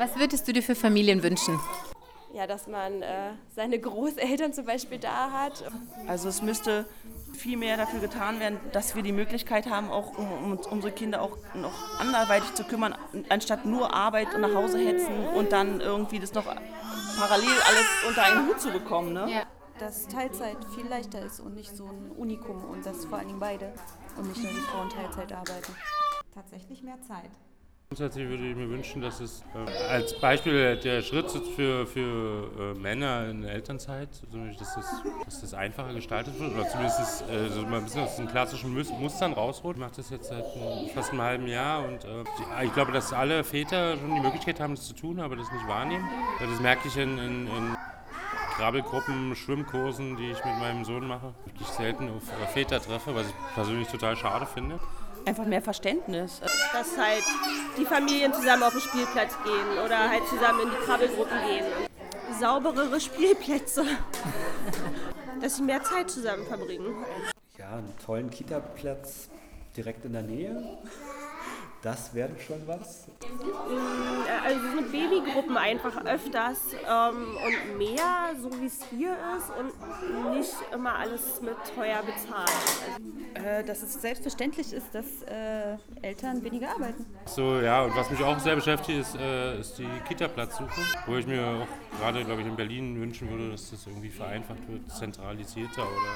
Was würdest du dir für Familien wünschen? Ja, dass man seine Großeltern zum Beispiel da hat. Also es müsste viel mehr dafür getan werden, dass wir die Möglichkeit haben, auch um unsere Kinder auch noch anderweitig zu kümmern, anstatt nur Arbeit und nach Hause hetzen und dann irgendwie das noch parallel alles unter einen Hut zu bekommen. Ne? Ja. Dass Teilzeit viel leichter ist und nicht so ein Unikum und dass vor allen Dingen beide und nicht nur die Frauen Teilzeit arbeiten. Tatsächlich mehr Zeit. Grundsätzlich würde ich mir wünschen, dass es als Beispiel der Schritt für Männer in Elternzeit, dass das einfacher gestaltet wird oder zumindest so mal ein bisschen aus den klassischen Mustern rausholt. Ich mache das jetzt seit fast einem halben Jahr und ich glaube, dass alle Väter schon die Möglichkeit haben, das zu tun, aber das nicht wahrnehmen. Das merke ich in Krabbelgruppen, Schwimmkursen, die ich mit meinem Sohn mache, wirklich selten auf Väter treffe, was ich persönlich total schade finde. Einfach mehr Verständnis. Dass halt die Familien zusammen auf den Spielplatz gehen oder halt zusammen in die Krabbelgruppen gehen. Sauberere Spielplätze. Dass sie mehr Zeit zusammen verbringen. Ja, einen tollen Kita-Platz direkt in der Nähe. Das wäre schon was. Also so Babygruppen einfach öfters und mehr, so wie es hier ist und nicht immer alles mit teuer bezahlt. Dass es selbstverständlich ist, dass Eltern weniger arbeiten. So, ja, und was mich auch sehr beschäftigt, ist die Kita-Platzsuche, wo ich mir auch gerade, glaube ich, in Berlin wünschen würde, dass das irgendwie vereinfacht wird, zentralisierter oder...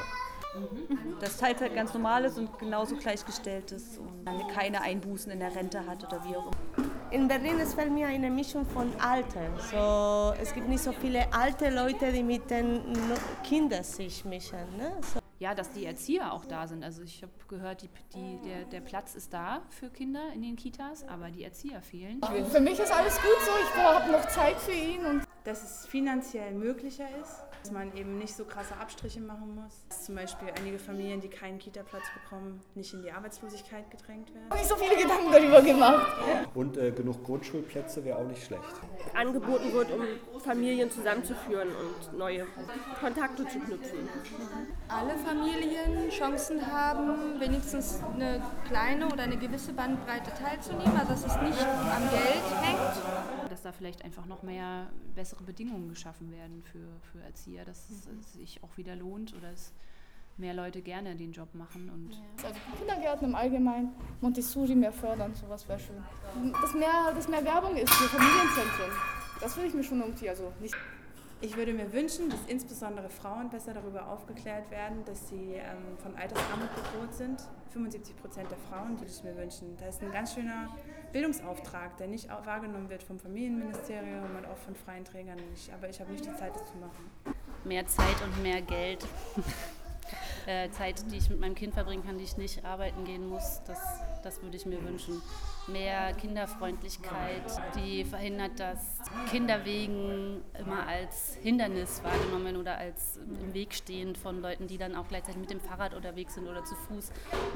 Dass Teilzeit ganz normal ist und genauso gleichgestellt ist und man keine Einbußen in der Rente hat oder wie auch immer. In Berlin ist bei mir eine Mischung von Alten. So, es gibt nicht so viele alte Leute, die mit den Kindern sich mischen. Ne? So. Ja, dass die Erzieher auch da sind. Also ich habe gehört, der Platz ist da für Kinder in den Kitas, aber die Erzieher fehlen. Für mich ist alles gut so, ich habe noch Zeit für ihn. Und dass es finanziell möglicher ist, dass man eben nicht so krasse Abstriche machen muss. Dass zum Beispiel einige Familien, die keinen Kita-Platz bekommen, nicht in die Arbeitslosigkeit gedrängt werden. Ich habe mir so viele Gedanken darüber gemacht. Und genug Grundschulplätze wäre auch nicht schlecht. Angeboten wird, um Familien zusammenzuführen und neue Kontakte zu knüpfen. Alle Familien Chancen haben, wenigstens eine kleine oder eine gewisse Bandbreite teilzunehmen, also dass es nicht am Geld hängt. Dass da vielleicht einfach noch mehr bessere Bedingungen geschaffen werden für Erzieher, dass es sich auch wieder lohnt oder es mehr Leute gerne den Job machen. Und also Kindergärten im Allgemeinen, Montessori mehr fördern, sowas wäre schön. Dass mehr Werbung ist für Familienzentren, das würde ich mir schon irgendwie, also nicht. Ich würde mir wünschen, dass insbesondere Frauen besser darüber aufgeklärt werden, dass sie von Altersarmut bedroht sind. 75% der Frauen, die ich mir wünschen. Da ist ein ganz schöner Bildungsauftrag, der nicht wahrgenommen wird vom Familienministerium und auch von freien Trägern nicht. Aber ich habe nicht die Zeit, das zu machen. Mehr Zeit und mehr Geld. Zeit, die ich mit meinem Kind verbringen kann, die ich nicht arbeiten gehen muss, das würde ich mir wünschen. Mehr Kinderfreundlichkeit, die verhindert, dass Kinderwegen immer als Hindernis wahrgenommen werden oder als im Weg stehend von Leuten, die dann auch gleichzeitig mit dem Fahrrad unterwegs sind oder zu Fuß.